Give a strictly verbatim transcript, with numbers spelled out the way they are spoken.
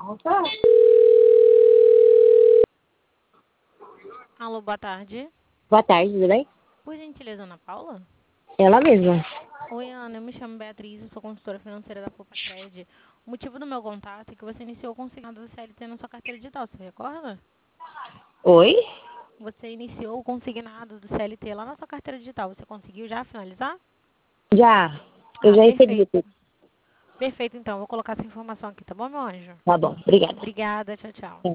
Alô, boa tarde. Boa tarde, tudo bem? Por gentileza, Ana Paula? Ela mesma. Oi, Ana, eu me chamo Beatriz, eu sou consultora financeira da Copacred. O motivo do meu contato é que você iniciou o consignado do C L T na sua carteira digital, você recorda? Oi? Você iniciou o consignado do C L T lá na sua carteira digital, você conseguiu já finalizar? Já. Eu Ah, já recebi perfeito. tudo. Perfeito, então, vou colocar essa informação aqui, tá bom, meu anjo? Tá bom, obrigada. Obrigada, tchau, tchau.